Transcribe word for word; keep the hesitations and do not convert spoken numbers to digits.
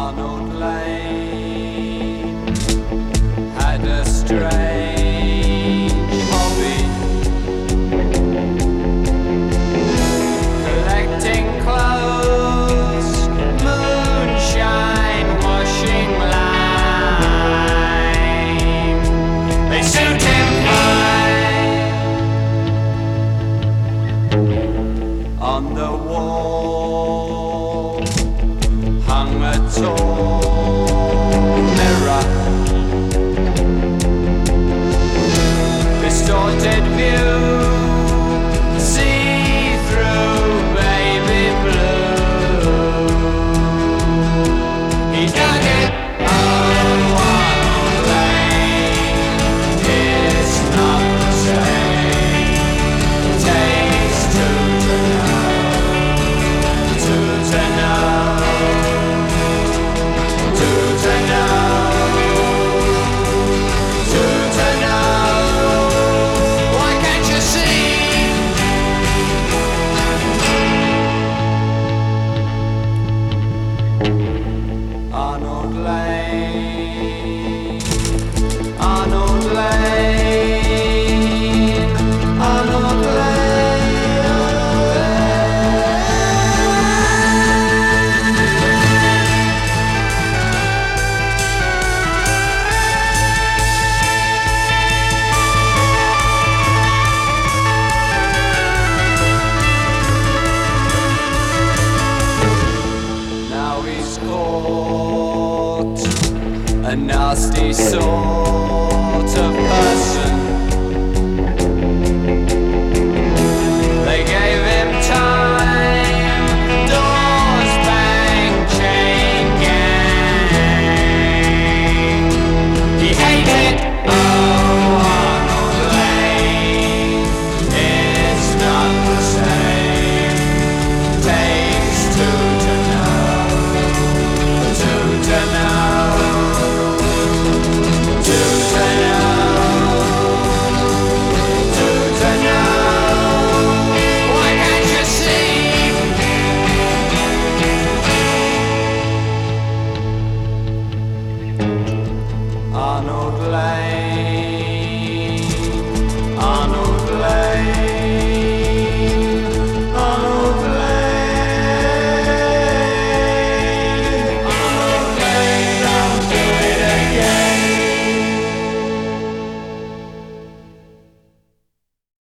Arnold Lane had a strange hobby, collecting clothes, moonshine, washing lime. They suit him fine. On the wall hung a tall mirror, distorted view, see through baby blue. He dug it, oh, Arnold Lane is not the same. Takes two to know, two to know. Arnold Lane, Arnold Lane, Arnold Lane, Arnold Lane. Now he's caught, a nasty sort of person.